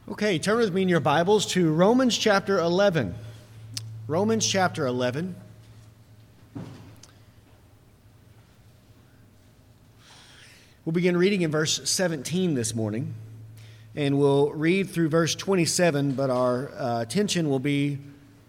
Okay, turn with me in your Bibles to Romans chapter 11. Romans chapter 11. We'll begin reading in verse 17 this morning, and we'll read through verse 27, but our attention will be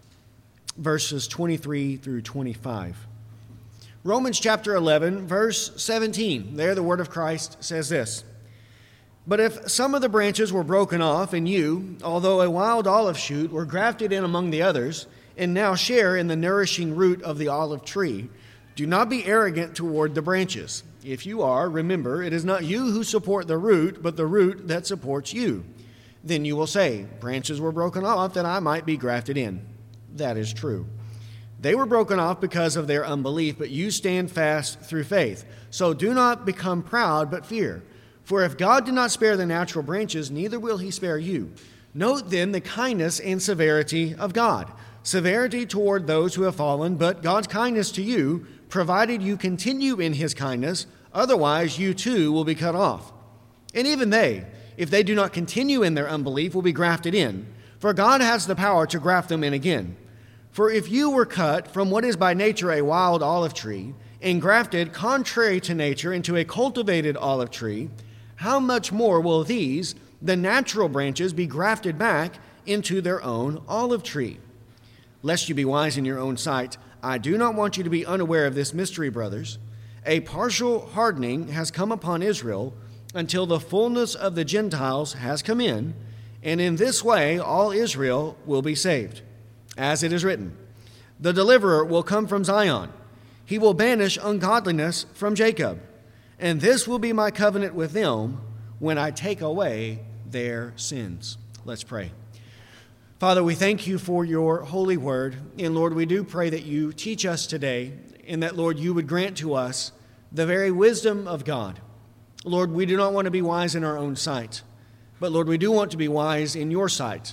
verses 23 through 25. Romans chapter 11, verse 17. There the word of Christ says this: "But if some of the branches were broken off, and you, although a wild olive shoot, were grafted in among the others, and now share in the nourishing root of the olive tree, do not be arrogant toward the branches. If you are, remember, it is not you who support the root, but the root that supports you. Then you will say, 'Branches were broken off that I might be grafted in.' That is true. They were broken off because of their unbelief, but you stand fast through faith. So do not become proud, but fear. For if God did not spare the natural branches, neither will he spare you. Note then the kindness and severity of God. Severity toward those who have fallen, but God's kindness to you, provided you continue in his kindness, otherwise you too will be cut off. And even they, if they do not continue in their unbelief, will be grafted in, for God has the power to graft them in again. For if you were cut from what is by nature a wild olive tree, and grafted contrary to nature into a cultivated olive tree, how much more will these, the natural branches, be grafted back into their own olive tree? Lest you be wise in your own sight, I do not want you to be unaware of this mystery, brothers. A partial hardening has come upon Israel until the fullness of the Gentiles has come in, and in this way all Israel will be saved. As it is written, the deliverer will come from Zion. He will banish ungodliness from Jacob. And this will be my covenant with them when I take away their sins." Let's pray. Father, we thank you for your holy word. And Lord, we do pray that you teach us today, and that, Lord, you would grant to us the very wisdom of God. Lord, we do not want to be wise in our own sight, but Lord, we do want to be wise in your sight.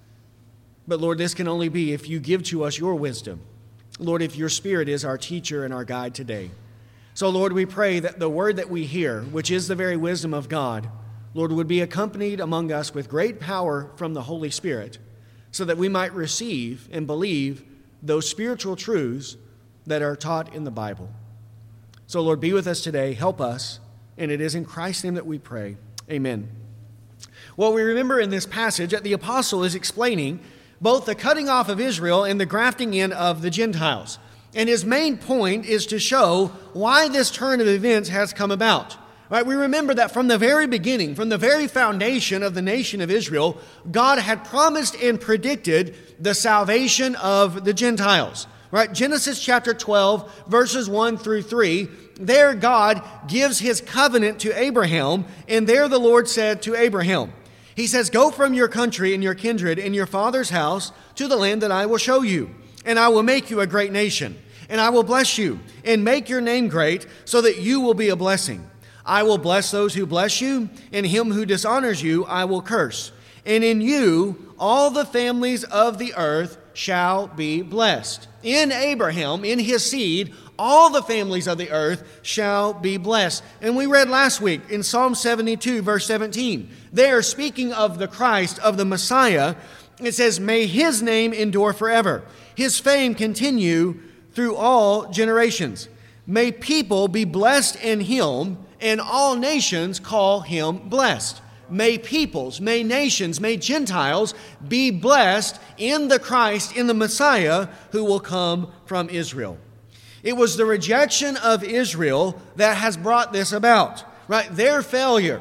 But Lord, this can only be if you give to us your wisdom. Lord, if your Spirit is our teacher and our guide today. So, Lord, we pray that the word that we hear, which is the very wisdom of God, Lord, would be accompanied among us with great power from the Holy Spirit, so that we might receive and believe those spiritual truths that are taught in the Bible. So, Lord, be with us today. Help us. And it is in Christ's name that we pray. Amen. Well, we remember in this passage that the apostle is explaining both the cutting off of Israel and the grafting in of the Gentiles. And his main point is to show why this turn of events has come about. Right? We remember that from the very beginning, from the very foundation of the nation of Israel, God had promised and predicted the salvation of the Gentiles. Right? Genesis chapter 12, verses 1 through 3, there God gives his covenant to Abraham, and there the Lord said to Abraham, he says, "Go from your country and your kindred and your father's house to the land that I will show you, and I will make you a great nation. And I will bless you and make your name great so that you will be a blessing. I will bless those who bless you, and him who dishonors you I will curse. And in you all the families of the earth shall be blessed." In Abraham, in his seed, all the families of the earth shall be blessed. And we read last week in Psalm 72, verse 17, there speaking of the Christ, of the Messiah, it says, "May his name endure forever. His fame continue through all generations. May people be blessed in him, and all nations call him blessed." May peoples, may nations, may Gentiles be blessed in the Christ, in the Messiah who will come from Israel. It was the rejection of Israel that has brought this about, right? Their failure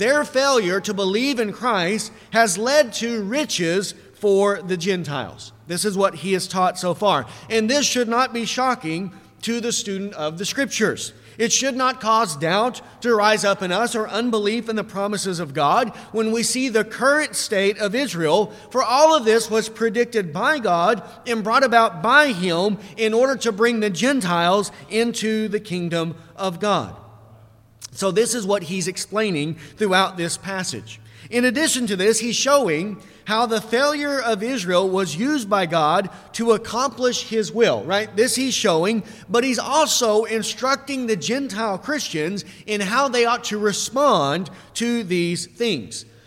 to believe in Christ has led to riches for the Gentiles. This is what he has taught so far. And this should not be shocking to the student of the Scriptures. It should not cause doubt to rise up in us or unbelief in the promises of God when we see the current state of Israel, for all of this was predicted by God and brought about by him in order to bring the Gentiles into the kingdom of God. So this is what he's explaining throughout this passage. In addition to this, he's showing how the failure of Israel was used by God to accomplish his will, right? This he's showing, but he's also instructing the Gentile Christians in how they ought to respond to these things.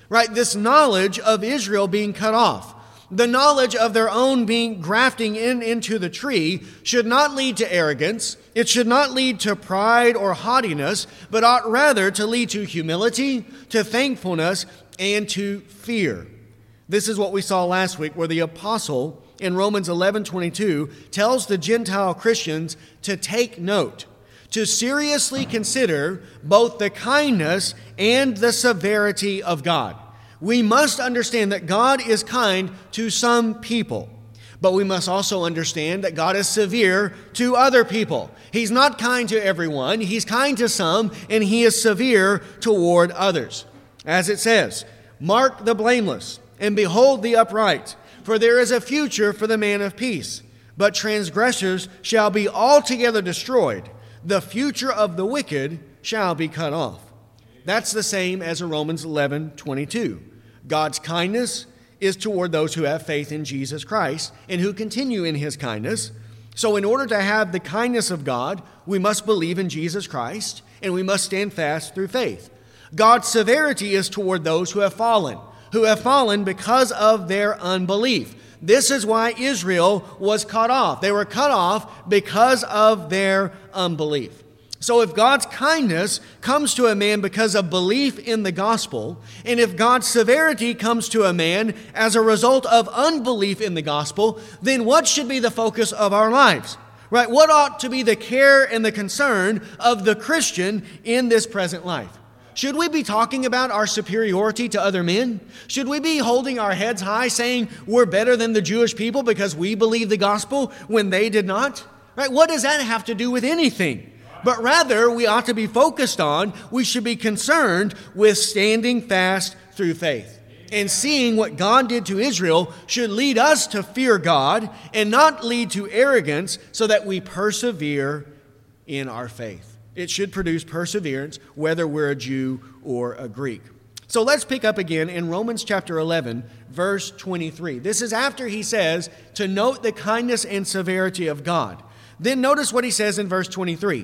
right? This knowledge of Israel being cut off, the knowledge of their own being grafting into the tree should not lead to arrogance. It should not lead to pride or haughtiness, but ought rather to lead to humility, to thankfulness, and to fear. This is what we saw last week, where the apostle in Romans 11:22 tells the Gentile Christians to take note, to seriously consider both the kindness and the severity of God. We must understand that God is kind to some people, but we must also understand that God is severe to other people. He's not kind to everyone. He's kind to some, and he is severe toward others. As it says, "Mark the blameless, and behold the upright, for there is a future for the man of peace. But transgressors shall be altogether destroyed. The future of the wicked shall be cut off." That's the same as in Romans 11:22. God's kindness is toward those who have faith in Jesus Christ and who continue in his kindness. So in order to have the kindness of God, we must believe in Jesus Christ and we must stand fast through faith. God's severity is toward those who have fallen because of their unbelief. This is why Israel was cut off. They were cut off because of their unbelief. So if God's kindness comes to a man because of belief in the gospel, and if God's severity comes to a man as a result of unbelief in the gospel, then what should be the focus of our lives? Right? What ought to be the care and the concern of the Christian in this present life? Should we be talking about our superiority to other men? Should we be holding our heads high saying we're better than the Jewish people because we believe the gospel when they did not? Right? What does that have to do with anything? But rather, we ought to be focused on, we should be concerned with standing fast through faith. And seeing what God did to Israel should lead us to fear God and not lead to arrogance, so that we persevere in our faith. It should produce perseverance whether we're a Jew or a Greek. So let's pick up again in Romans chapter 11, verse 23. This is after he says to note the kindness and severity of God. Then notice what he says in verse 23.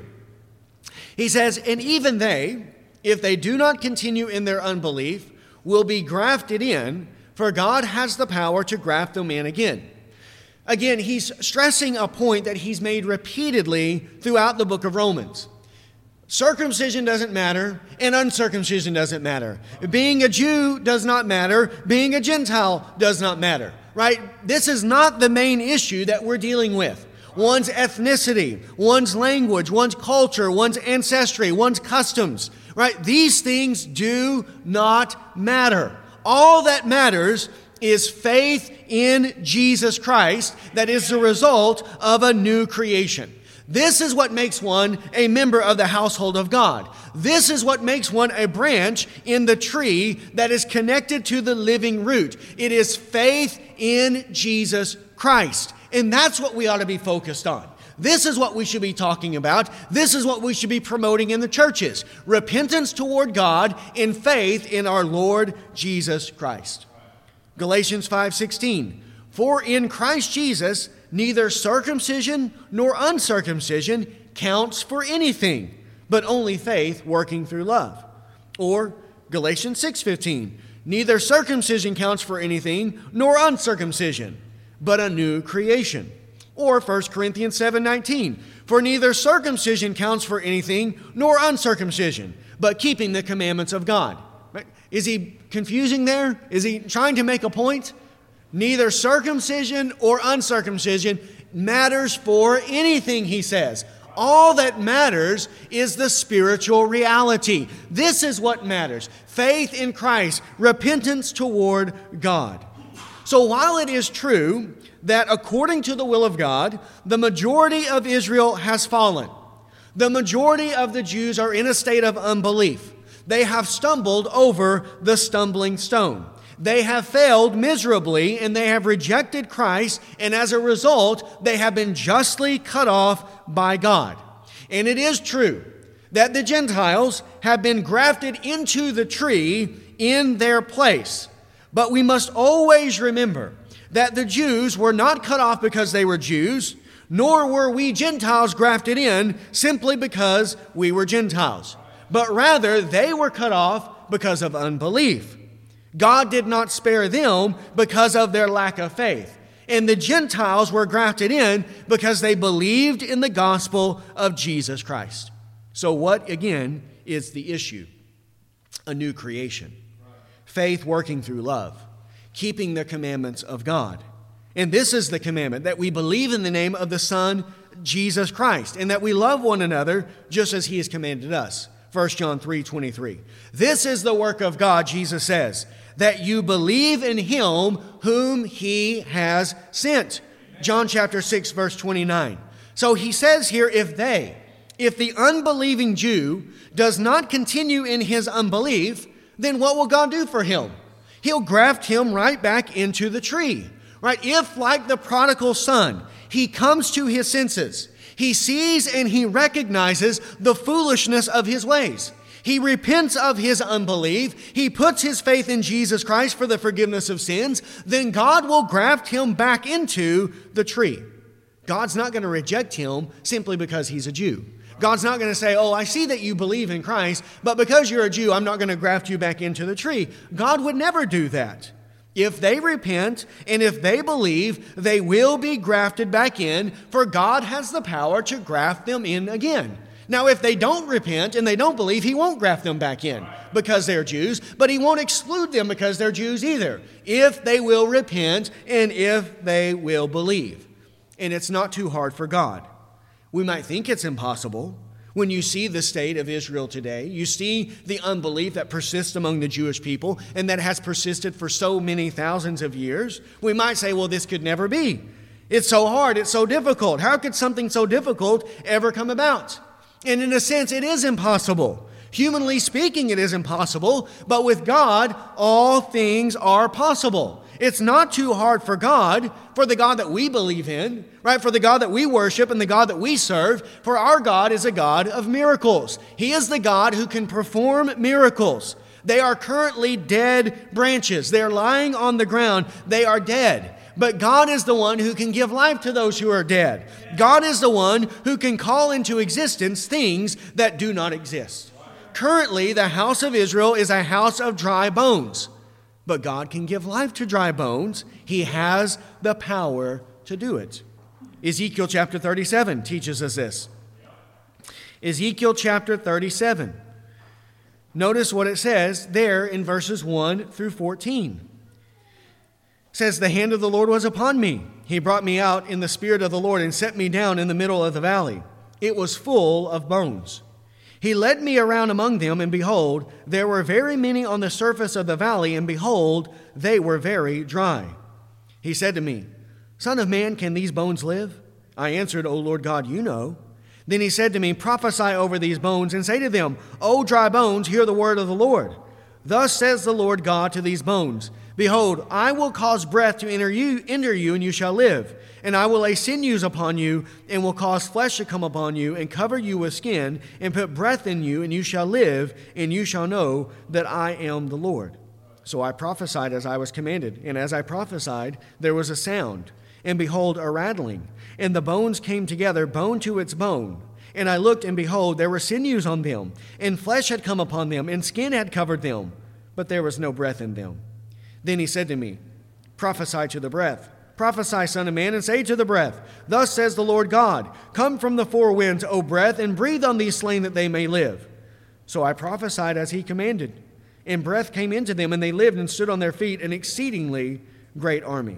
He says, "And even they, if they do not continue in their unbelief, will be grafted in, for God has the power to graft them in again." Again, he's stressing a point that he's made repeatedly throughout the book of Romans. Circumcision doesn't matter, and uncircumcision doesn't matter. Being a Jew does not matter. Being a Gentile does not matter, right? This is not the main issue that we're dealing with. One's ethnicity, one's language, one's culture, one's ancestry, one's customs, right? These things do not matter. All that matters is faith in Jesus Christ that is the result of a new creation. This is what makes one a member of the household of God. This is what makes one a branch in the tree that is connected to the living root. It is faith in Jesus Christ. And that's what we ought to be focused on. This is what we should be talking about. This is what we should be promoting in the churches. Repentance toward God and faith in our Lord Jesus Christ. Galatians 5:16. "For in Christ Jesus, neither circumcision nor uncircumcision counts for anything, but only faith working through love." Or Galatians 6:15. "Neither circumcision counts for anything, nor uncircumcision, but a new creation." Or 1 Corinthians 7:19. "For neither circumcision counts for anything, nor uncircumcision, but keeping the commandments of God." Right? Is he confusing there? Is he trying to make a point? Neither circumcision or uncircumcision matters for anything, he says. All that matters is the spiritual reality. This is what matters. Faith in Christ, repentance toward God. So while it is true that according to the will of God, the majority of Israel has fallen, the majority of the Jews are in a state of unbelief. They have stumbled over the stumbling stone. They have failed miserably and they have rejected Christ, and as a result, they have been justly cut off by God. And it is true that the Gentiles have been grafted into the tree in their place. But we must always remember that the Jews were not cut off because they were Jews, nor were we Gentiles grafted in simply because we were Gentiles. But rather, they were cut off because of unbelief. God did not spare them because of their lack of faith. And the Gentiles were grafted in because they believed in the gospel of Jesus Christ. So what, again, is the issue? A new creation. Faith working through love. Keeping the commandments of God. And this is the commandment, that we believe in the name of the Son, Jesus Christ, and that we love one another just as he has commanded us. 1 John 3:23. This is the work of God, Jesus says, that you believe in him whom he has sent. John chapter 6, verse 29. So he says here, if the unbelieving Jew does not continue in his unbelief, then what will God do for him? He'll graft him right back into the tree. Right? If, like the prodigal son, he comes to his senses, he sees and he recognizes the foolishness of his ways. He repents of his unbelief. He puts his faith in Jesus Christ for the forgiveness of sins. Then God will graft him back into the tree. God's not going to reject him simply because he's a Jew. God's not going to say, oh, I see that you believe in Christ, but because you're a Jew, I'm not going to graft you back into the tree. God would never do that. If they repent and if they believe, they will be grafted back in, for God has the power to graft them in again. Now, if they don't repent and they don't believe, he won't graft them back in because they're Jews, but he won't exclude them because they're Jews either, if they will repent and if they will believe. And it's not too hard for God. We might think it's impossible. When you see the state of Israel today, you see the unbelief that persists among the Jewish people and that has persisted for so many thousands of years. We might say, well, this could never be. It's so hard. It's so difficult. How could something so difficult ever come about? And in a sense, it is impossible. Humanly speaking, it is impossible. But with God, all things are possible. It's not too hard for God, for the God that we believe in, right? For the God that we worship and the God that we serve. For our God is a God of miracles. He is the God who can perform miracles. They are currently dead branches. They're lying on the ground. They are dead. But God is the one who can give life to those who are dead. God is the one who can call into existence things that do not exist. Currently, the house of Israel is a house of dry bones. But God can give life to dry bones. He has the power to do it. Ezekiel chapter 37 teaches us this. Ezekiel chapter 37. Notice what it says there in verses 1 through 14. It says, the hand of the Lord was upon me. He brought me out in the spirit of the Lord and set me down in the middle of the valley. It was full of bones. He led me around among them, and behold, there were very many on the surface of the valley, and behold, they were very dry. He said to me, Son of man, can these bones live? I answered, O Lord God, you know. Then he said to me, Prophesy over these bones, and say to them, O dry bones, hear the word of the Lord. Thus says the Lord God to these bones, Behold, I will cause breath to enter you, and you shall live. And I will lay sinews upon you, and will cause flesh to come upon you, and cover you with skin, and put breath in you, and you shall live, and you shall know that I am the Lord. So I prophesied as I was commanded, and as I prophesied, there was a sound, and behold, a rattling. And the bones came together, bone to its bone. And I looked, and behold, there were sinews on them, and flesh had come upon them, and skin had covered them, but there was no breath in them. Then he said to me, Prophesy to the breath. Prophesy, son of man, and say to the breath, Thus says the Lord God, Come from the four winds, O breath, and breathe on these slain that they may live. So I prophesied as he commanded, and breath came into them, and they lived and stood on their feet, an exceedingly great army.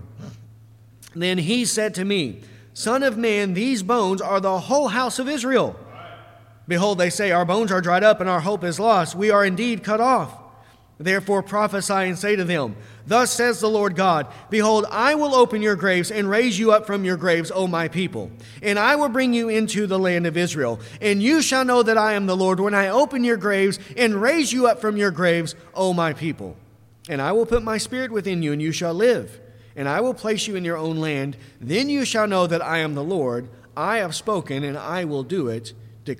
Then he said to me, Son of man, these bones are the whole house of Israel. Behold, they say, Our bones are dried up, and our hope is lost. We are indeed cut off. Therefore prophesy and say to them, Thus says the Lord God, Behold, I will open your graves and raise you up from your graves, O my people. And I will bring you into the land of Israel. And you shall know that I am the Lord when I open your graves and raise you up from your graves, O my people. And I will put my spirit within you, and you shall live. And I will place you in your own land. Then you shall know that I am the Lord. I have spoken, and I will do it,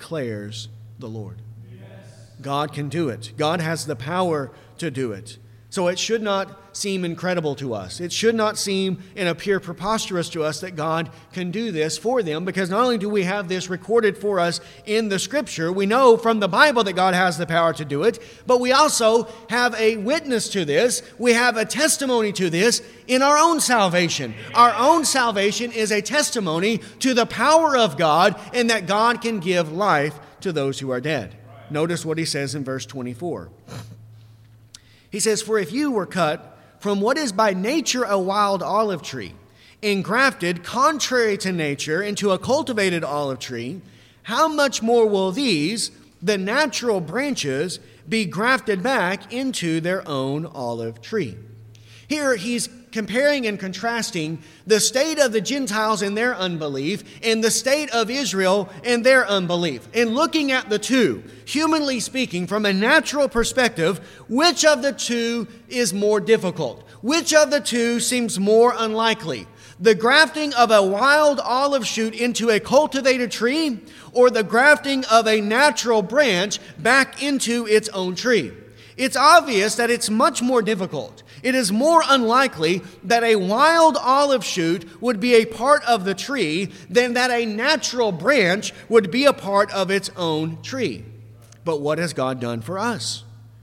declares the Lord. Yes. God can do it. God has the power to do it. So it should not seem incredible to us. It should not seem and appear preposterous to us that God can do this for them, because not only do we have this recorded for us in the Scripture, we know from the Bible that God has the power to do it, but we also have a witness to this. We have a testimony to this in our own salvation. Our own salvation is a testimony to the power of God and that God can give life to those who are dead. Notice what he says in verse 24. He says, "For if you were cut from what is by nature a wild olive tree, and grafted contrary to nature into a cultivated olive tree, how much more will these, the natural branches, be grafted back into their own olive tree?" Here he's comparing and contrasting the state of the Gentiles in their unbelief and the state of Israel and their unbelief. And looking at the two, humanly speaking, from a natural perspective, which of the two is more difficult? Which of the two seems more unlikely? The grafting of a wild olive shoot into a cultivated tree, or the grafting of a natural branch back into its own tree? It's obvious that it's much more difficult. It is more unlikely that a wild olive shoot would be a part of the tree than that a natural branch would be a part of its own tree. But what has God done for us?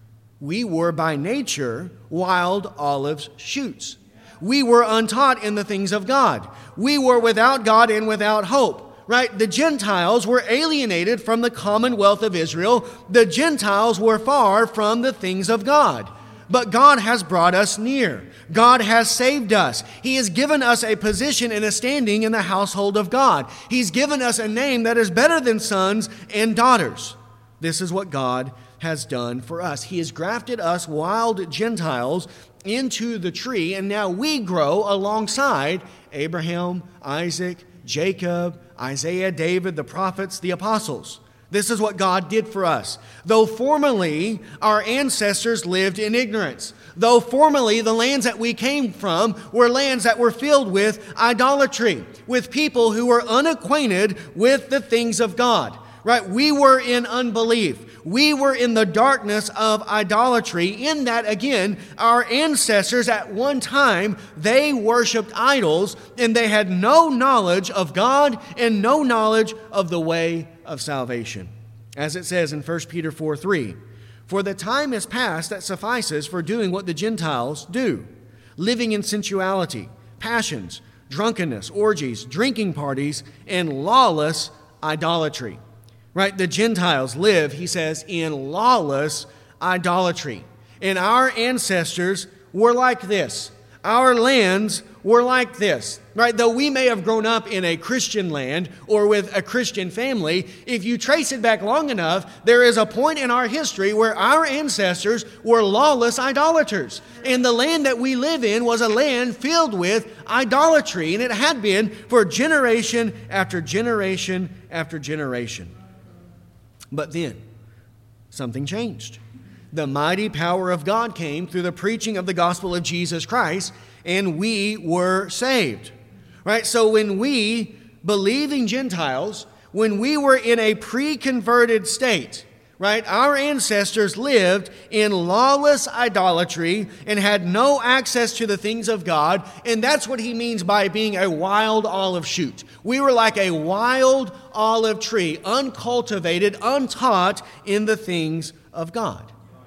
We were by nature wild olive shoots. We were untaught in the things of God. We were without God and without hope. Right? The Gentiles were alienated from the commonwealth of Israel. The Gentiles were far from the things of God. But God has brought us near. God has saved us. He has given us a position and a standing in the household of God. He's given us a name that is better than sons and daughters. This is what God has done for us. He has grafted us wild Gentiles into the tree, and now we grow alongside Abraham, Isaac, Jacob, Isaiah, David, the prophets, the apostles. This is what God did for us. Though formerly our ancestors lived in ignorance, though formerly the lands that we came from were lands that were filled with idolatry, with people who were unacquainted with the things of God, right? We were in unbelief. We were in the darkness of idolatry, in that, again, our ancestors at one time, they worshiped idols, and they had no knowledge of God and no knowledge of the way of salvation. As it says in 1 Peter 4:3, "For the time is past that suffices for doing what the Gentiles do, living in sensuality, passions, drunkenness, orgies, drinking parties, and lawless idolatry." Right? The Gentiles live, he says, in lawless idolatry. And our ancestors were like this. Our lands were like this. Right? Though we may have grown up in a Christian land or with a Christian family, if you trace it back long enough, there is a point in our history where our ancestors were lawless idolaters. And the land that we live in was a land filled with idolatry. And it had been for generation after generation after generation. But then, something changed. The mighty power of God came through the preaching of the gospel of Jesus Christ, and we were saved. Right? So when we, believing Gentiles, when we were in a pre-converted state, right, our ancestors lived in lawless idolatry and had no access to the things of God, and that's what he means by being a wild olive shoot. We were like a wild olive tree, uncultivated, untaught in the things of God.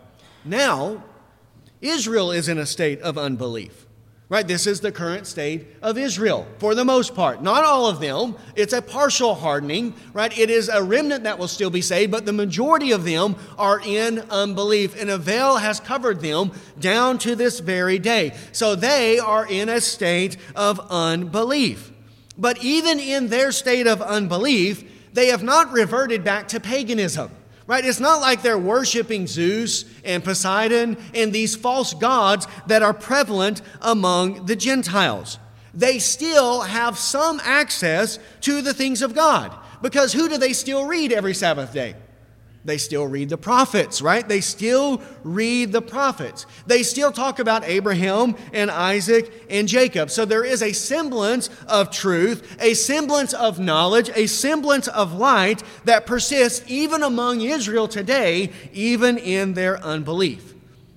Now, Israel is in a state of unbelief. Right? This is the current state of Israel, for the most part. Not all of them. It's a partial hardening, right? It is a remnant that will still be saved, but the majority of them are in unbelief, and a veil has covered them down to this very day. So they are in a state of unbelief. But even in their state of unbelief, they have not reverted back to paganism. Right? It's not like they're worshiping Zeus and Poseidon and these false gods that are prevalent among the Gentiles. They still have some access to the things of God, because who do they still read every Sabbath day? They still read the prophets, right? They still read the prophets. They still talk about Abraham and Isaac and Jacob. So there is a semblance of truth, a semblance of knowledge, a semblance of light that persists even among Israel today, even in their unbelief.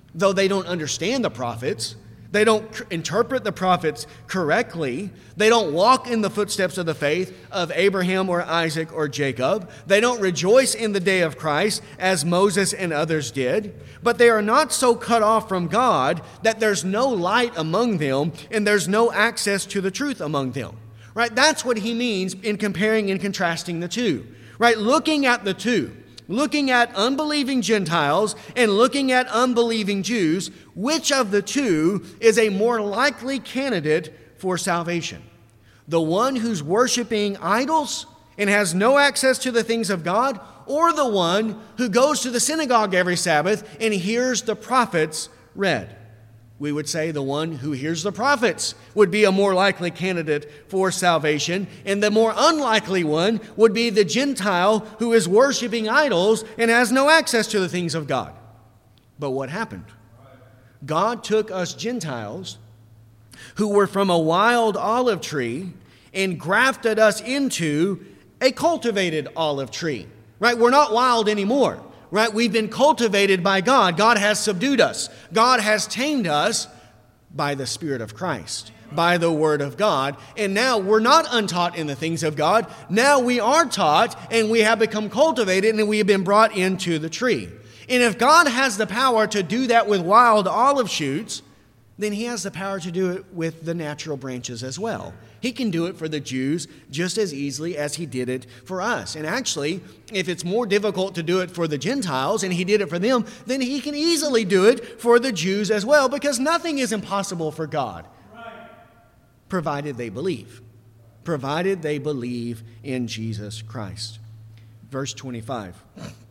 though they don't understand the prophets. They don't interpret the prophets correctly. They don't walk in the footsteps of the faith of Abraham or Isaac or Jacob. They don't rejoice in the day of Christ as Moses and others did. But they are not so cut off from God that there's no light among them and there's no access to the truth among them. Right? That's what he means in comparing and contrasting the two. Right? Looking at the two. Looking at unbelieving Gentiles and looking at unbelieving Jews, which of the two is a more likely candidate for salvation? The one who's worshiping idols and has no access to the things of God, or the one who goes to the synagogue every Sabbath and hears the prophets read? We would say the one who hears the prophets would be a more likely candidate for salvation, and the more unlikely one would be the Gentile who is worshiping idols and has no access to the things of God. But what happened? God took us Gentiles who were from a wild olive tree and grafted us into a cultivated olive tree. Right? We're not wild anymore. Right? We've been cultivated by God. God has subdued us. God has tamed us by the Spirit of Christ, by the Word of God. And now we're not untaught in the things of God. Now we are taught and we have become cultivated and we have been brought into the tree. And if God has the power to do that with wild olive shoots, then he has the power to do it with the natural branches as well. He can do it for the Jews just as easily as he did it for us. And actually, if it's more difficult to do it for the Gentiles and he did it for them, then he can easily do it for the Jews as well, because nothing is impossible for God, provided they believe. Provided they believe in Jesus Christ. Verse 25.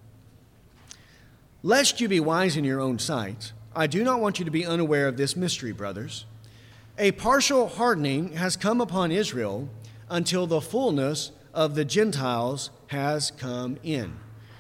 Lest you be wise in your own sight, I do not want you to be unaware of this mystery, brothers. A partial hardening has come upon Israel until the fullness of the Gentiles has come in.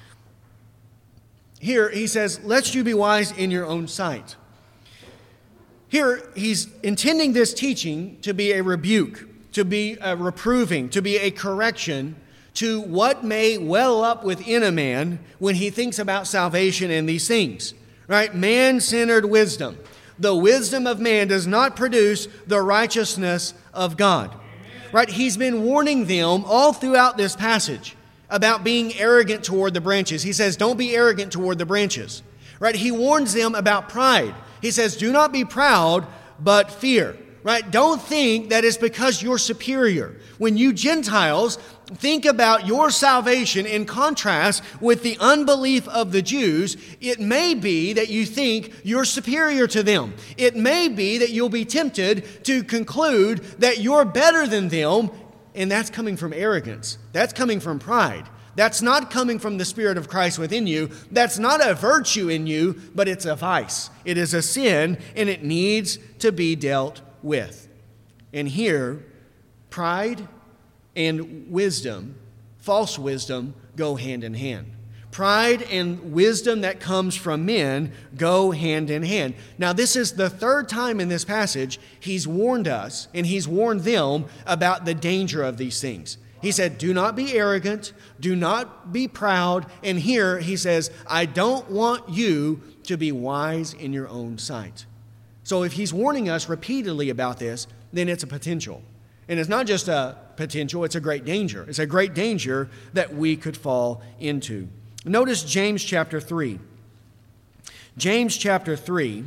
Here he says, lest you be wise in your own sight. Here he's intending this teaching to be a rebuke, to be a reproving, to be a correction to what may well up within a man when he thinks about salvation and these things. Right? Man-centered wisdom. The wisdom of man does not produce the righteousness of God. Right? He's been warning them all throughout this passage about being arrogant toward the branches. He says, don't be arrogant toward the branches. Right? He warns them about pride. He says, do not be proud, but fear. Right? Don't think that it's because you're superior. When you Gentiles think about your salvation in contrast with the unbelief of the Jews, it may be that you think you're superior to them. It may be that you'll be tempted to conclude that you're better than them, and that's coming from arrogance. That's coming from pride. That's not coming from the Spirit of Christ within you. That's not a virtue in you, but it's a vice. It is a sin, and it needs to be dealt with. And here, pride and wisdom, false wisdom, go hand in hand. Pride and wisdom that comes from men go hand in hand. Now, this is the third time in this passage he's warned us and he's warned them about the danger of these things. He said, do not be arrogant, do not be proud. And here he says, I don't want you to be wise in your own sight. So if he's warning us repeatedly about this, then it's a potential. And it's not just a potential, it's a great danger. It's a great danger that we could fall into. Notice James chapter 3. James chapter 3.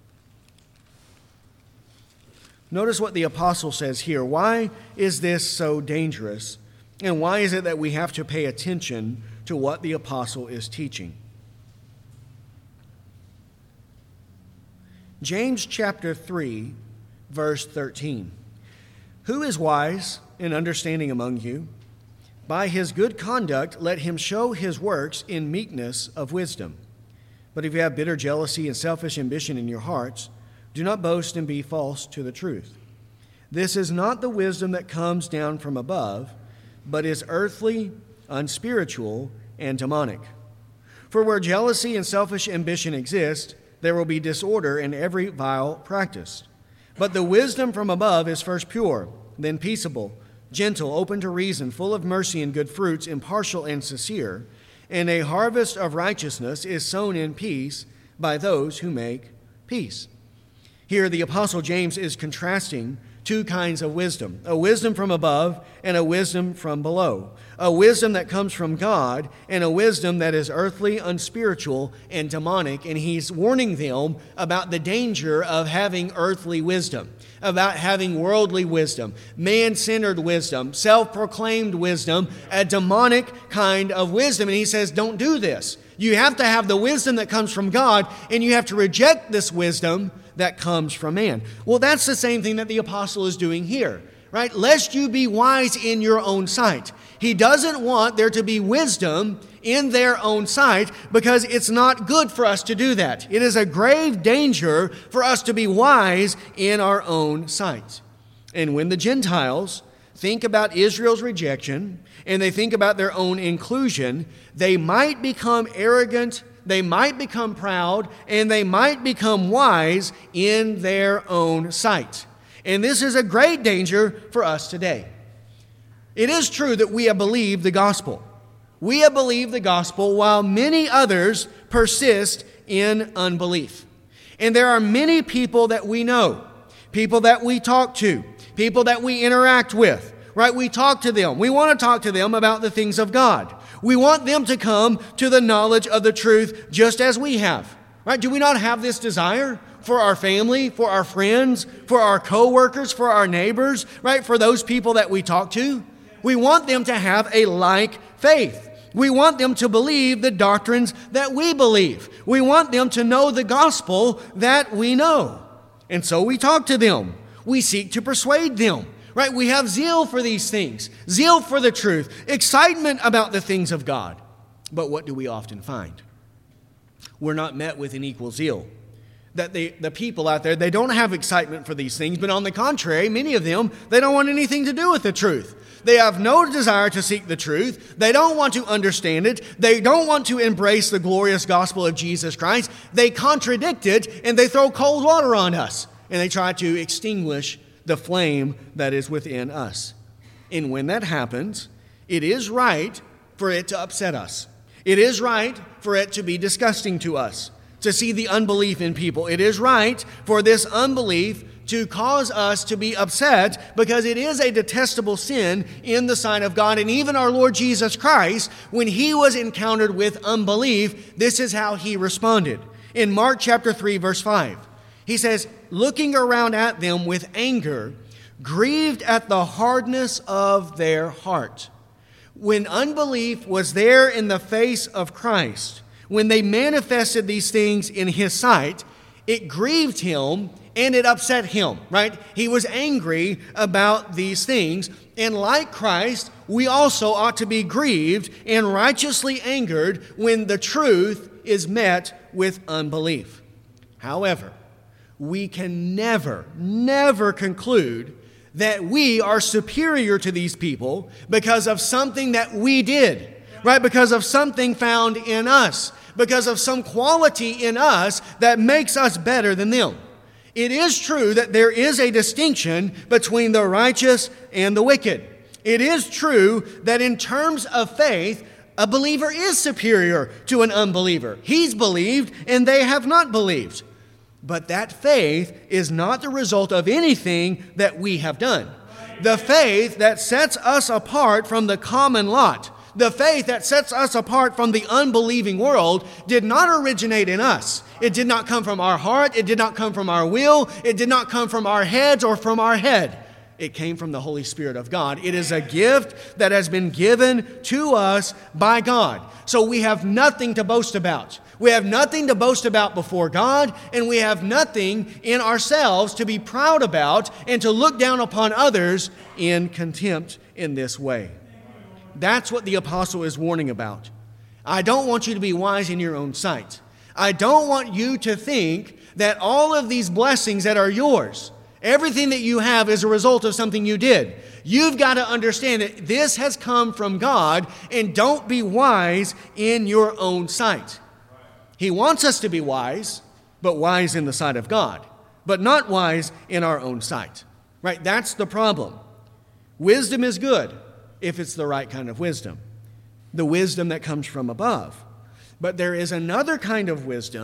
Notice what the apostle says here. Why is this so dangerous? And why is it that we have to pay attention to what the apostle is teaching? James chapter 3, verse 13. Who is wise and understanding among you? By his good conduct, let him show his works in meekness of wisdom. But if you have bitter jealousy and selfish ambition in your hearts, do not boast and be false to the truth. This is not the wisdom that comes down from above, but is earthly, unspiritual, and demonic. For where jealousy and selfish ambition exist, there will be disorder in every vile practice. But the wisdom from above is first pure, then peaceable, gentle, open to reason, full of mercy and good fruits, impartial and sincere. And a harvest of righteousness is sown in peace by those who make peace. Here, the Apostle James is contrasting two kinds of wisdom, a wisdom from above and a wisdom from below, a wisdom that comes from God and a wisdom that is earthly, unspiritual, and demonic. And he's warning them about the danger of having earthly wisdom, about having worldly wisdom, man-centered wisdom, self-proclaimed wisdom, a demonic kind of wisdom. And he says, don't do this. You have to have the wisdom that comes from God, and you have to reject this wisdom that comes from man. Well, that's the same thing that the apostle is doing here, right? Lest you be wise in your own sight. He doesn't want there to be wisdom in their own sight because it's not good for us to do that. It is a grave danger for us to be wise in our own sight. And when the Gentiles think about Israel's rejection and they think about their own inclusion, they might become arrogant, they might become proud, and they might become wise in their own sight. And this is a great danger for us today. It is true that we have believed the gospel. We have believed the gospel while many others persist in unbelief. And there are many people that we know, people that we talk to, people that we interact with, right? We talk to them. We want to talk to them about the things of God. We want them to come to the knowledge of the truth just as we have, right? Do we not have this desire for our family, for our friends, for our co-workers, for our neighbors, right? For those people that we talk to? We want them to have a like faith. We want them to believe the doctrines that we believe. We want them to know the gospel that we know. And so we talk to them. We seek to persuade them. Right? We have zeal for these things, zeal for the truth, excitement about the things of God. But what do we often find? We're not met with an equal zeal. That the people out there, they don't have excitement for these things, but on the contrary, many of them, they don't want anything to do with the truth. They have no desire to seek the truth. They don't want to understand it. They don't want to embrace the glorious gospel of Jesus Christ. They contradict it, and they throw cold water on us, and they try to extinguish the flame that is within us. And when that happens, it is right for it to upset us. It is right for it to be disgusting to us, to see the unbelief in people. It is right for this unbelief to cause us to be upset because it is a detestable sin in the sight of God. And even our Lord Jesus Christ, when he was encountered with unbelief, this is how he responded. In Mark chapter 3, verse 5, he says, looking around at them with anger, grieved at the hardness of their heart. When unbelief was there in the face of Christ, when they manifested these things in his sight, it grieved him and it upset him, right? He was angry about these things. And like Christ, we also ought to be grieved and righteously angered when the truth is met with unbelief. However, we can never conclude that we are superior to these people because of something that we did, right? Because of something found in us, because of some quality in us that makes us better than them. It is true that there is a distinction between the righteous and the wicked. It is true that in terms of faith, a believer is superior to an unbeliever. He's believed and they have not believed. But that faith is not the result of anything that we have done. The faith that sets us apart from the common lot, the faith that sets us apart from the unbelieving world, did not originate in us. It did not come from our heart. It did not come from our will. It did not come from our heads or from our head. It came from the Holy Spirit of God. It is a gift that has been given to us by God. So we have nothing to boast about. We have nothing to boast about before God, and we have nothing in ourselves to be proud about and to look down upon others in contempt in this way. That's what the apostle is warning about. I don't want you to be wise in your own sight. I don't want you to think that all of these blessings that are yours, everything that you have is a result of something you did. You've got to understand that this has come from God, and don't be wise in your own sight. He wants us to be wise, but wise in the sight of God, but not wise in our own sight. Right? That's the problem. Wisdom is good if it's the right kind of wisdom, the wisdom that comes from above. But there is another kind of wisdom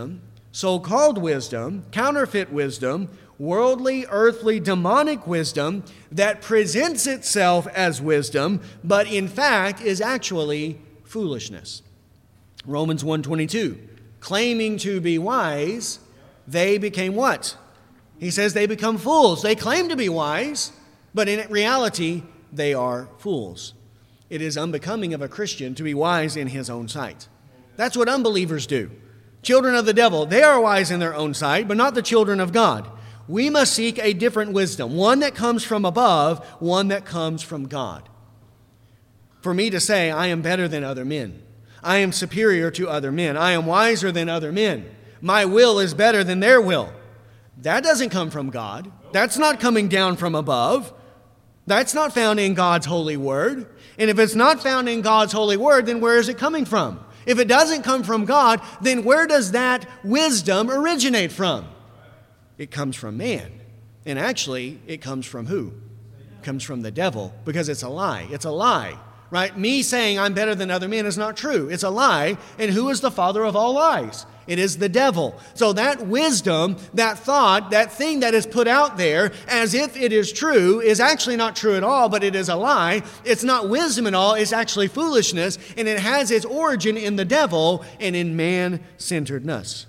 So-called wisdom, counterfeit wisdom, worldly, earthly, demonic wisdom that presents itself as wisdom, but in fact is actually foolishness. Romans 1:22, claiming to be wise, they became what? He says they become fools. They claim to be wise, but in reality, they are fools. It is unbecoming of a Christian to be wise in his own sight. That's what unbelievers do. Children of the devil, they are wise in their own sight, but not the children of God. We must seek a different wisdom, one that comes from above, one that comes from God. For me to say, I am better than other men, I am superior to other men, I am wiser than other men, my will is better than their will, that doesn't come from God. That's not coming down from above. That's not found in God's holy word. And if it's not found in God's holy word, then where is it coming from? If it doesn't come from God, then where does that wisdom originate from? It comes from man. And actually, it comes from who? It comes from the devil, because it's a lie. It's a lie, right? Me saying I'm better than other men is not true. It's a lie. And who is the father of all lies? It is the devil. So that wisdom, that thought, that thing that is put out there as if it is true is actually not true at all, but it is a lie. It's not wisdom at all. It's actually foolishness, and it has its origin in the devil and in man-centeredness.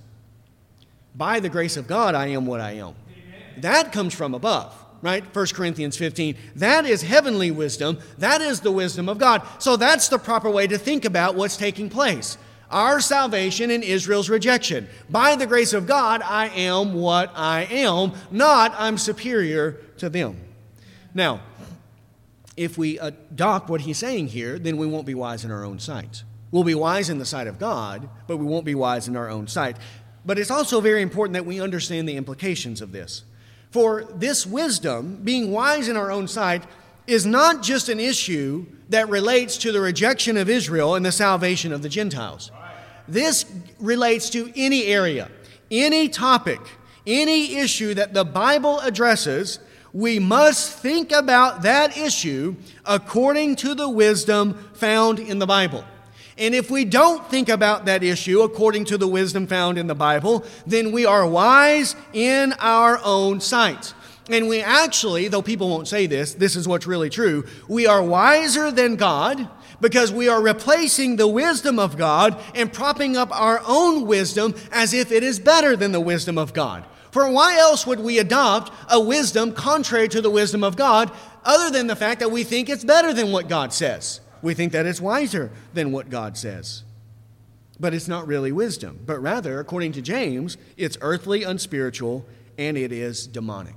By the grace of God, I am what I am. That comes from above, right? 1 Corinthians 15. That is heavenly wisdom. That is the wisdom of God. So that's the proper way to think about what's taking place. Our salvation and Israel's rejection. By the grace of God, I am what I am, not I'm superior to them. Now, if we adopt what he's saying here, then we won't be wise in our own sight. We'll be wise in the sight of God, but we won't be wise in our own sight. But it's also very important that we understand the implications of this. For this wisdom, being wise in our own sight, is not just an issue that relates to the rejection of Israel and the salvation of the Gentiles. This relates to any area, any topic, any issue that the Bible addresses. We must think about that issue according to the wisdom found in the Bible. And if we don't think about that issue according to the wisdom found in the Bible, then we are wise in our own sight. And we actually, though people won't say this, this is what's really true, we are wiser than God because we are replacing the wisdom of God and propping up our own wisdom as if it is better than the wisdom of God. For why else would we adopt a wisdom contrary to the wisdom of God other than the fact that we think it's better than what God says? We think that it's wiser than what God says. But it's not really wisdom, but rather, according to James, it's earthly, unspiritual, and it is demonic.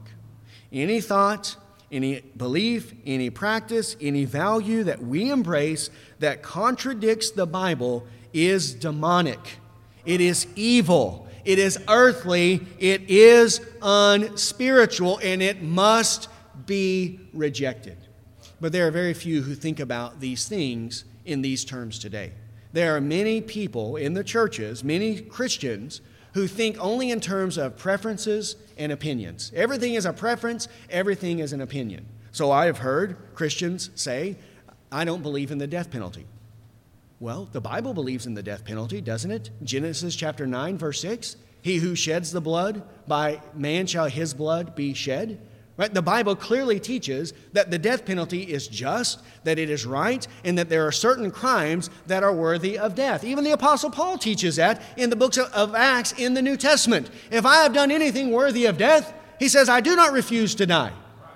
Any thought, any belief, any practice, any value that we embrace that contradicts the Bible is demonic. It is evil. It is earthly. It is unspiritual, and it must be rejected. But there are very few who think about these things in these terms today. There are many people in the churches, many Christians, who think only in terms of preferences and opinions. Everything is a preference, everything is an opinion. So I have heard Christians say, I don't believe in the death penalty. Well, the Bible believes in the death penalty, doesn't it? Genesis chapter 9, verse 6, he who sheds the blood, by man shall his blood be shed. Right? The Bible clearly teaches that the death penalty is just, that it is right, and that there are certain crimes that are worthy of death. Even the Apostle Paul teaches that in the books of Acts in the New Testament. If I have done anything worthy of death, he says, I do not refuse to die.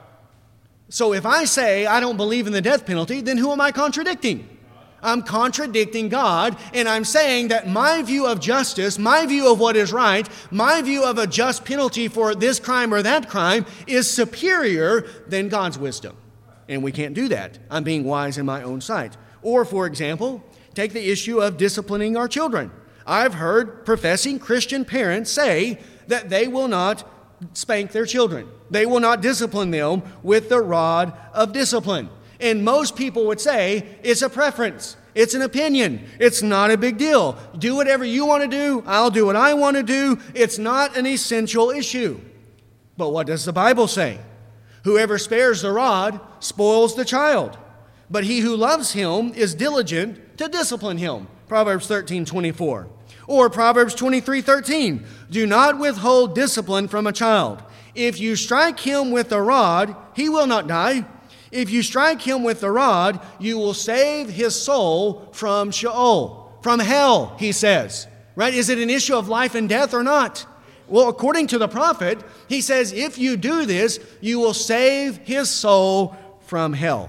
So if I say I don't believe in the death penalty, then who am I contradicting? I'm contradicting God, and I'm saying that my view of justice, my view of what is right, my view of a just penalty for this crime or that crime is superior than God's wisdom. And we can't do that. I'm being wise in my own sight. Or, for example, take the issue of disciplining our children. I've heard professing Christian parents say that they will not spank their children. They will not discipline them with the rod of discipline. And most people would say it's a preference. It's an opinion. It's not a big deal. Do whatever you want to do. I'll do what I want to do. It's not an essential issue. But what does the Bible say? Whoever spares the rod spoils the child, but he who loves him is diligent to discipline him. Proverbs 13:24. Or Proverbs 23:13, do not withhold discipline from a child. If you strike him with a rod, he will not die. If you strike him with the rod, you will save his soul from Sheol, from hell, he says. Right? Is it an issue of life and death or not? Well, according to the prophet, he says, if you do this, you will save his soul from hell.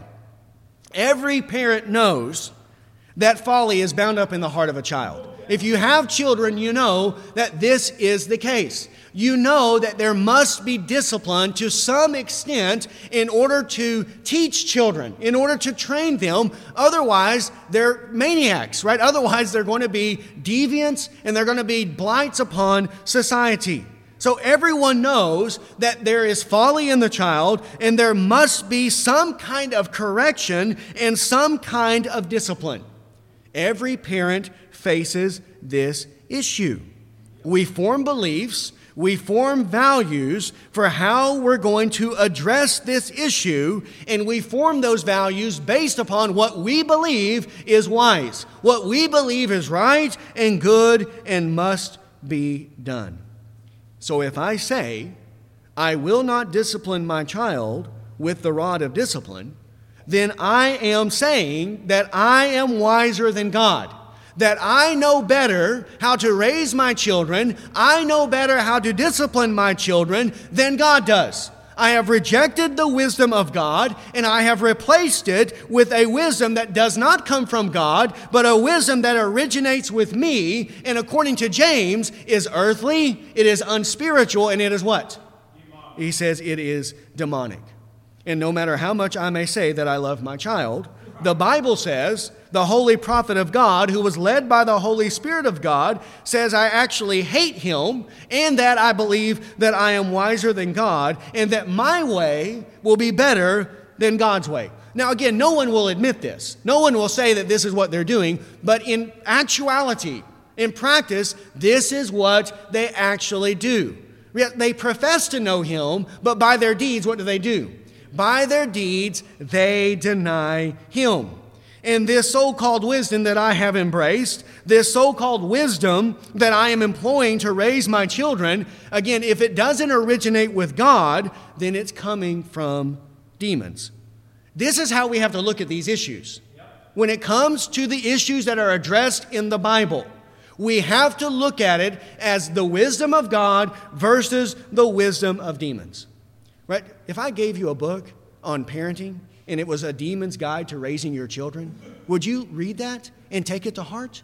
Every parent knows that folly is bound up in the heart of a child. If you have children, you know that this is the case. You know that there must be discipline to some extent in order to teach children, in order to train them. Otherwise, they're maniacs, right? Otherwise, they're going to be deviants and they're going to be blights upon society. So everyone knows that there is folly in the child and there must be some kind of correction and some kind of discipline. Every parent faces this issue. We form beliefs, we form values for how we're going to address this issue, and we form those values based upon what we believe is wise, what we believe is right and good and must be done. So if I say, I will not discipline my child with the rod of discipline, then I am saying that I am wiser than God, that I know better how to raise my children, I know better how to discipline my children than God does. I have rejected the wisdom of God, and I have replaced it with a wisdom that does not come from God, but a wisdom that originates with me, and according to James, is earthly, it is unspiritual, and it is what? Demonic. He says it is demonic. And no matter how much I may say that I love my child, the Bible says, the holy prophet of God, who was led by the Holy Spirit of God, says I actually hate him and that I believe that I am wiser than God and that my way will be better than God's way. Now, again, no one will admit this. No one will say that this is what they're doing, but in actuality, in practice, this is what they actually do. They profess to know him, but by their deeds, what do? By their deeds, they deny him. And this so-called wisdom that I have embraced, this so-called wisdom that I am employing to raise my children, again, if it doesn't originate with God, then it's coming from demons. This is how we have to look at these issues. When it comes to the issues that are addressed in the Bible, we have to look at it as the wisdom of God versus the wisdom of demons. Right? If I gave you a book on parenting and it was a demon's guide to raising your children, would you read that and take it to heart?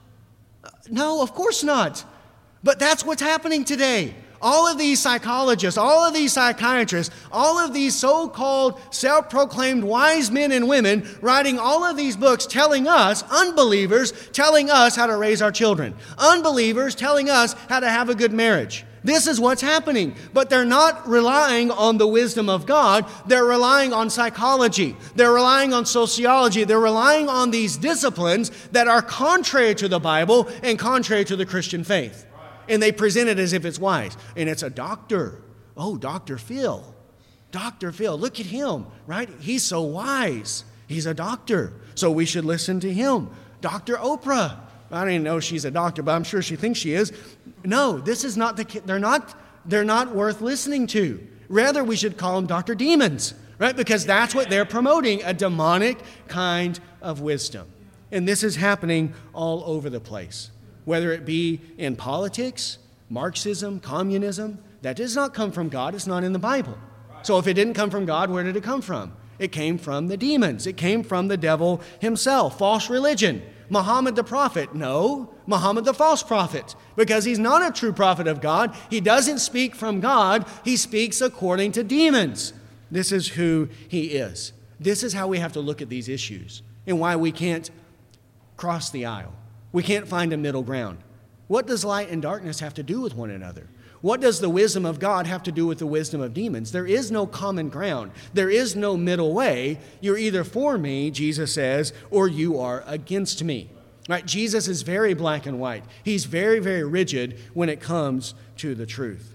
No, of course not. But that's what's happening today. All of these psychologists, all of these psychiatrists, all of these so-called self-proclaimed wise men and women writing all of these books telling us, unbelievers, telling us how to raise our children. Unbelievers telling us how to have a good marriage. This is what's happening. But they're not relying on the wisdom of God. They're relying on psychology. They're relying on sociology. They're relying on these disciplines that are contrary to the Bible and contrary to the Christian faith. And they present it as if it's wise. And it's a doctor. Oh, Dr. Phil. Dr. Phil, look at him, right? He's so wise. He's a doctor. So we should listen to him. Dr. Oprah. I don't even know if she's a doctor, but I'm sure she thinks she is. No, this is not they're not worth listening to. Rather, we should call them Dr. Demons, right? Because that's what they're promoting, a demonic kind of wisdom. And this is happening all over the place. Whether it be in politics, Marxism, communism, that does not come from God. It's not in the Bible. So if it didn't come from God, where did it come from? It came from the demons. It came from the devil himself. False religion. Muhammad the prophet? No, Muhammad the false prophet, because he's not a true prophet of God. He doesn't speak from God. He speaks according to demons. This is who he is. This is how we have to look at these issues and why we can't cross the aisle. We can't find a middle ground. What does light and darkness have to do with one another? What does the wisdom of God have to do with the wisdom of demons? There is no common ground. There is no middle way. You're either for me, Jesus says, or you are against me. Right? Jesus is very black and white. He's very, very rigid when it comes to the truth.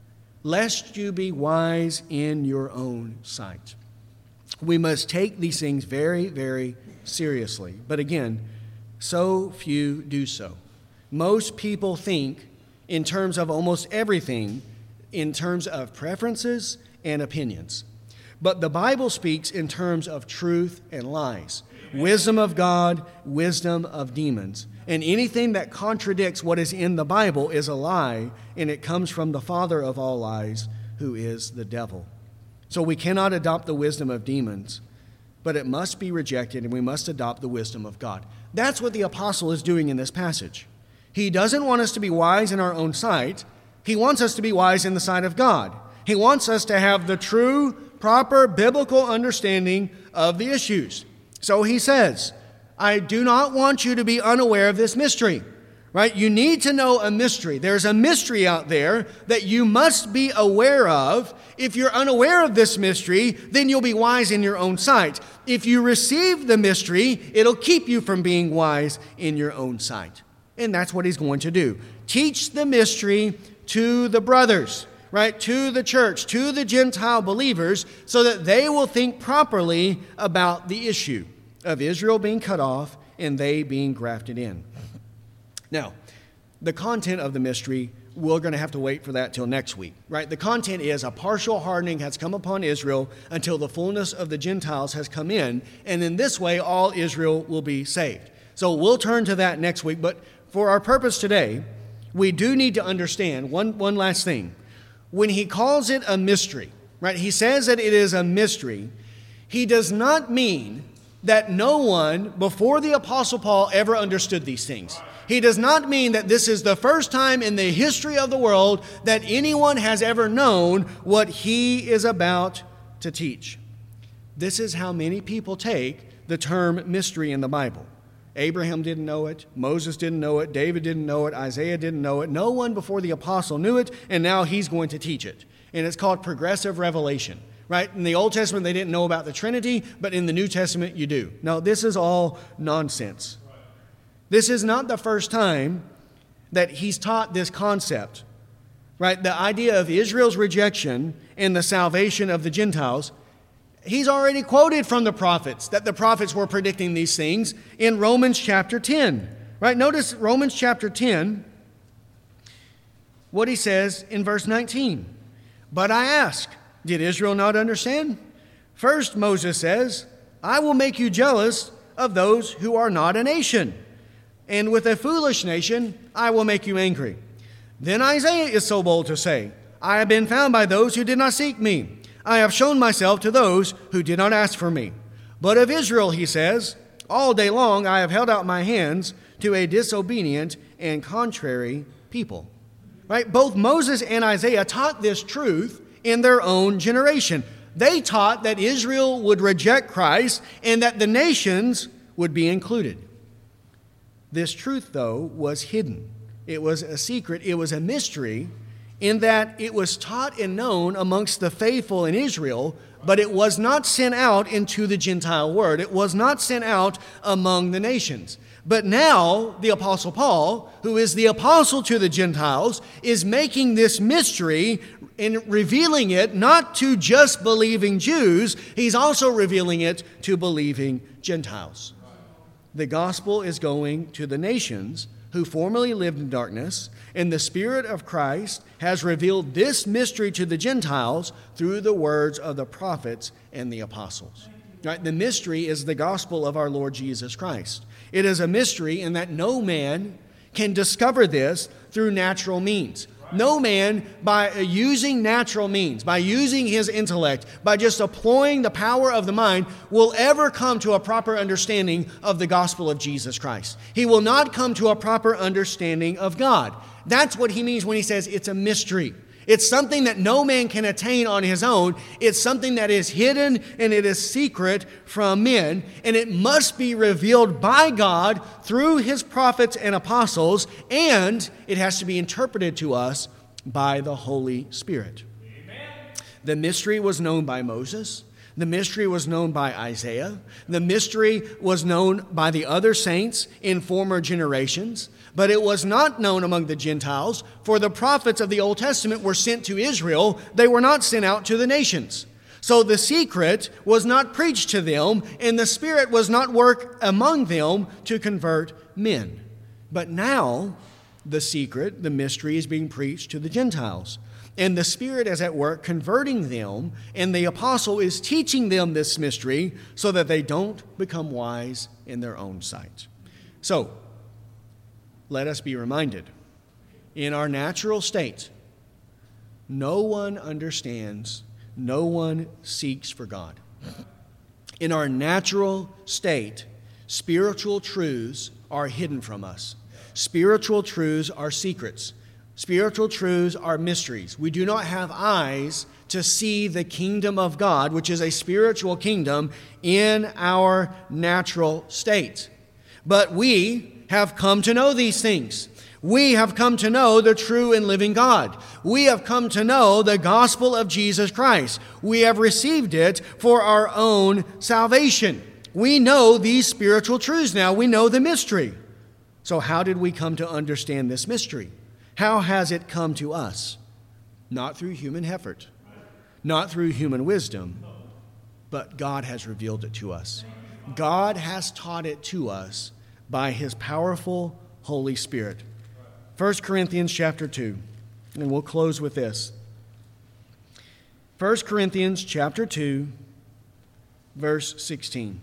Lest you be wise in your own sight. We must take these things very, very seriously. But again, so few do so. Most people think in terms of almost everything, in terms of preferences and opinions. But the Bible speaks in terms of truth and lies. Wisdom of God, wisdom of demons. And anything that contradicts what is in the Bible is a lie, and it comes from the father of all lies, who is the devil. So we cannot adopt the wisdom of demons, but it must be rejected, and we must adopt the wisdom of God. That's what the apostle is doing in this passage. He doesn't want us to be wise in our own sight. He wants us to be wise in the sight of God. He wants us to have the true, proper biblical understanding of the issues. So he says, I do not want you to be unaware of this mystery. Right? You need to know a mystery. There's a mystery out there that you must be aware of. If you're unaware of this mystery, then you'll be wise in your own sight. If you receive the mystery, it'll keep you from being wise in your own sight. And that's what he's going to do. Teach the mystery to the brothers, right? To the church, to the Gentile believers, so that they will think properly about the issue of Israel being cut off and they being grafted in. Now, the content of the mystery, we're going to have to wait for that till next week, right? The content is a partial hardening has come upon Israel until the fullness of the Gentiles has come in, and in this way all Israel will be saved. So we'll turn to that next week, but for our purpose today, we do need to understand one last thing. When he calls it a mystery, right? He says that it is a mystery. He does not mean that no one before the Apostle Paul ever understood these things. He does not mean that this is the first time in the history of the world that anyone has ever known what he is about to teach. This is how many people take the term mystery in the Bible. Abraham didn't know it. Moses didn't know it. David didn't know it. Isaiah didn't know it. No one before the apostle knew it, and now he's going to teach it. And it's called progressive revelation. Right? In the Old Testament, they didn't know about the Trinity, but in the New Testament, you do. No, this is all nonsense. This is not the first time that he's taught this concept, right? The idea of Israel's rejection and the salvation of the Gentiles. He's already quoted from the prophets that the prophets were predicting these things in Romans chapter 10, right? Notice Romans chapter 10, what he says in verse 19. But I ask, did Israel not understand? First, Moses says, I will make you jealous of those who are not a nation. And with a foolish nation, I will make you angry. Then Isaiah is so bold to say, I have been found by those who did not seek me. I have shown myself to those who did not ask for me. But of Israel, he says, all day long I have held out my hands to a disobedient and contrary people. Right? Both Moses and Isaiah taught this truth in their own generation. They taught that Israel would reject Christ and that the nations would be included. This truth, though, was hidden. It was a secret. It was a mystery in that it was taught and known amongst the faithful in Israel, but it was not sent out into the Gentile world. It was not sent out among the nations. But now, the Apostle Paul, who is the apostle to the Gentiles, is making this mystery and revealing it not to just believing Jews, he's also revealing it to believing Gentiles. The gospel is going to the nations who formerly lived in darkness, and the Spirit of Christ has revealed this mystery to the Gentiles through the words of the prophets and the apostles. Right? The mystery is the gospel of our Lord Jesus Christ. It is a mystery in that no man can discover this through natural means. No man, by using natural means, by using his intellect, by just employing the power of the mind, will ever come to a proper understanding of the gospel of Jesus Christ. He will not come to a proper understanding of God. That's what he means when he says it's a mystery. It's something that no man can attain on his own. It's something that is hidden and it is secret from men. And it must be revealed by God through his prophets and apostles. And it has to be interpreted to us by the Holy Spirit. Amen. The mystery was known by Moses. The mystery was known by Isaiah. The mystery was known by the other saints in former generations. But it was not known among the Gentiles, for the prophets of the Old Testament were sent to Israel. They were not sent out to the nations. So the secret was not preached to them, and the Spirit was not work among them to convert men. But now the secret, the mystery is being preached to the Gentiles. And the Spirit is at work converting them, and the apostle is teaching them this mystery so that they don't become wise in their own sight. So, let us be reminded, in our natural state, no one understands, no one seeks for God. In our natural state, spiritual truths are hidden from us. Spiritual truths are secrets. Spiritual truths are mysteries. We do not have eyes to see the kingdom of God, which is a spiritual kingdom, in our natural state. But we have come to know these things. We have come to know the true and living God. We have come to know the gospel of Jesus Christ. We have received it for our own salvation. We know these spiritual truths now. We know the mystery. So how did we come to understand this mystery? How has it come to us? Not through human effort, not through human wisdom, but God has revealed it to us. God has taught it to us by His powerful Holy Spirit. 1 Corinthians chapter 2, and we'll close with this. 1 Corinthians chapter 2, verse 16.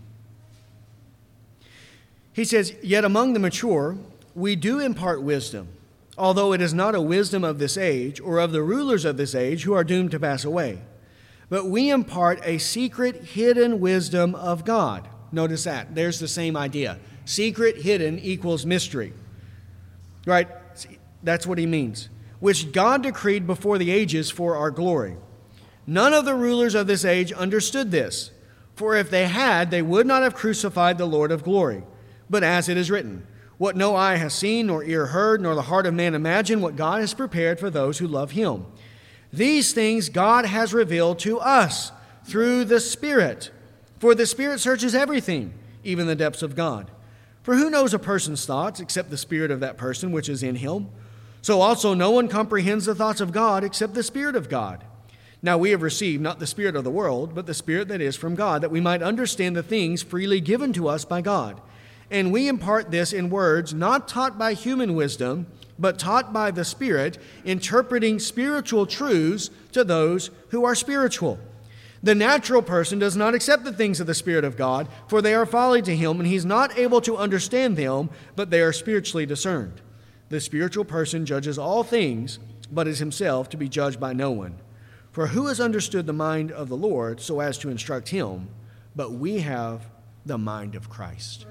He says, "Yet among the mature we do impart wisdom, although it is not a wisdom of this age or of the rulers of this age who are doomed to pass away. But we impart a secret, hidden wisdom of God." Notice that. There's the same idea. Secret, hidden equals mystery. Right? That's what he means. "Which God decreed before the ages for our glory. None of the rulers of this age understood this. For if they had, they would not have crucified the Lord of glory. But as it is written, what no eye has seen, nor ear heard, nor the heart of man imagined, what God has prepared for those who love Him. These things God has revealed to us through the Spirit. For the Spirit searches everything, even the depths of God. For who knows a person's thoughts except the spirit of that person which is in him? So also no one comprehends the thoughts of God except the Spirit of God. Now we have received not the spirit of the world, but the Spirit that is from God, that we might understand the things freely given to us by God. And we impart this in words not taught by human wisdom, but taught by the Spirit, interpreting spiritual truths to those who are spiritual. The natural person does not accept the things of the Spirit of God, for they are folly to him, and he is not able to understand them, but they are spiritually discerned. The spiritual person judges all things, but is himself to be judged by no one. For who has understood the mind of the Lord so as to instruct him? But we have the mind of Christ."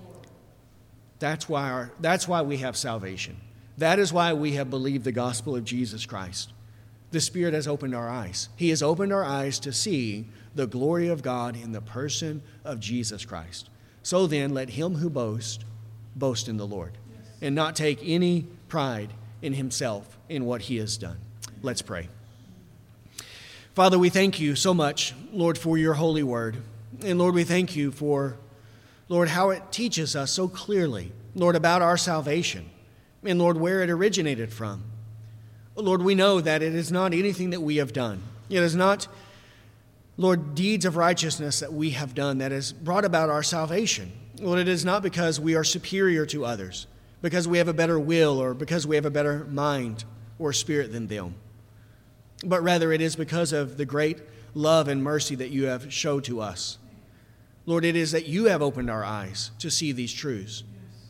That's why we have salvation. That is why we have believed the gospel of Jesus Christ. The Spirit has opened our eyes. He has opened our eyes to see the glory of God in the person of Jesus Christ. So then, let him who boasts, boast in the Lord, and not take any pride in himself in what he has done. Let's pray. Father, we thank you so much, Lord, for your holy word. And Lord, we thank you for, Lord, how it teaches us so clearly, Lord, about our salvation. And Lord, where it originated from. Lord, we know that it is not anything that we have done. It is not, Lord, deeds of righteousness that we have done that has brought about our salvation. Lord, it is not because we are superior to others, because we have a better will, or because we have a better mind or spirit than them. But rather it is because of the great love and mercy that you have showed to us. Lord, it is that you have opened our eyes to see these truths.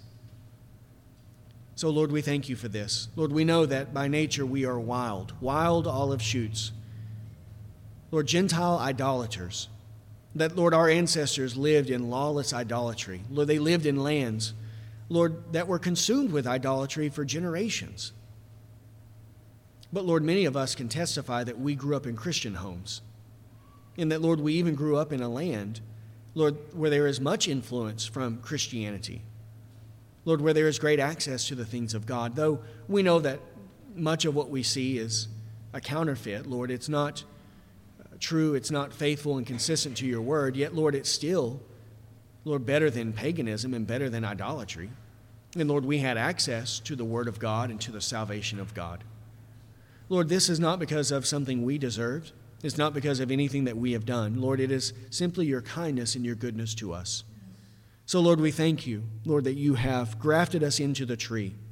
So, Lord, we thank you for this. Lord, we know that by nature we are wild olive shoots. Lord, Gentile idolaters. That, Lord, our ancestors lived in lawless idolatry. Lord, they lived in lands, Lord, that were consumed with idolatry for generations. But, Lord, many of us can testify that we grew up in Christian homes. And that, Lord, we even grew up in a land, Lord, where there is much influence from Christianity. Lord, where there is great access to the things of God, though we know that much of what we see is a counterfeit. Lord, it's not true, it's not faithful and consistent to your word, yet, Lord, it's still, Lord, better than paganism and better than idolatry. And, Lord, we had access to the word of God and to the salvation of God. Lord, this is not because of something we deserved. It's not because of anything that we have done. Lord, it is simply your kindness and your goodness to us. So, Lord, we thank you, Lord, that you have grafted us into the tree.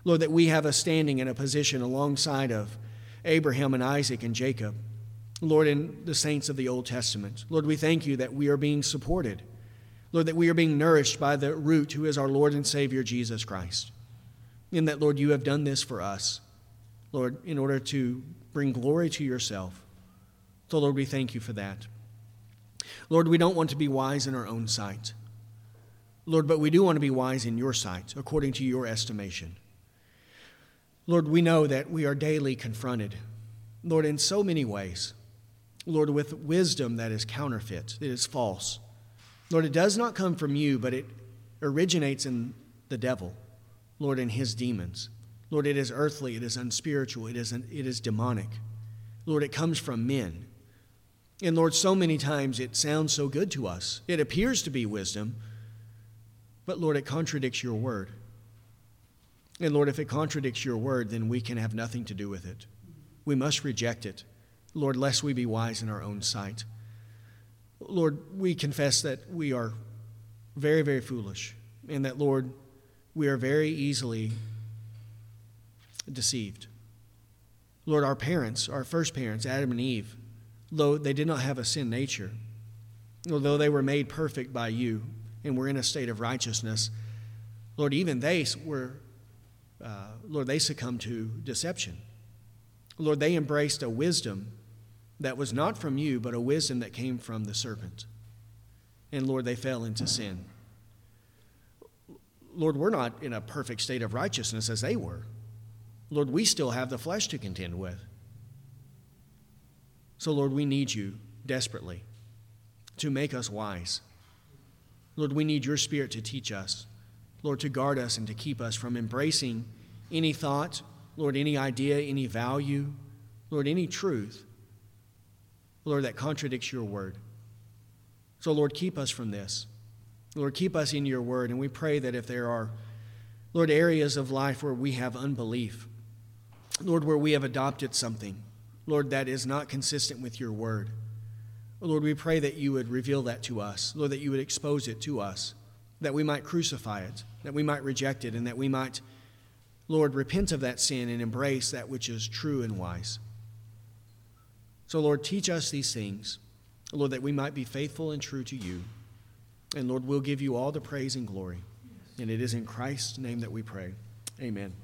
Lord, that we have a standing and a position alongside of Abraham and Isaac and Jacob, Lord, and the saints of the Old Testament. Lord, we thank you that we are being supported. Lord, that we are being nourished by the root who is our Lord and Savior, Jesus Christ. And that, Lord, you have done this for us, Lord, in order to bring glory to yourself. So, Lord, we thank you for that. Lord, we don't want to be wise in our own sight. Lord, but we do want to be wise in your sight, according to your estimation. Lord, we know that we are daily confronted, Lord, in so many ways. Lord, with wisdom that is counterfeit, that is false. Lord, it does not come from you, but it originates in the devil, Lord, and his demons. Lord, it is earthly, it is unspiritual, it is demonic. Lord, it comes from men. And Lord, so many times it sounds so good to us. It appears to be wisdom, but Lord, it contradicts your word. And Lord, if it contradicts your word, then we can have nothing to do with it. We must reject it, Lord, lest we be wise in our own sight. Lord, we confess that we are very, very foolish, and that, Lord, we are very easily deceived. Lord, our parents, our first parents, Adam and Eve, though they did not have a sin nature, although they were made perfect by you and were in a state of righteousness, Lord, even they were, Lord, they succumbed to deception. Lord, they embraced a wisdom that was not from you, but a wisdom that came from the serpent. And Lord, they fell into sin. Lord, we're not in a perfect state of righteousness as they were. Lord, we still have the flesh to contend with. So, Lord, we need you desperately to make us wise. Lord, we need your Spirit to teach us, Lord, to guard us and to keep us from embracing any thought, Lord, any idea, any value, Lord, any truth, Lord, that contradicts your word. So, Lord, keep us from this. Lord, keep us in your word, and we pray that if there are, Lord, areas of life where we have unbelief, Lord, where we have adopted something, Lord, that is not consistent with your word, Lord, we pray that you would reveal that to us, Lord, that you would expose it to us, that we might crucify it, that we might reject it, and that we might, Lord, repent of that sin and embrace that which is true and wise. So, Lord, teach us these things, Lord, that we might be faithful and true to you. And, Lord, we'll give you all the praise and glory. And it is in Christ's name that we pray. Amen.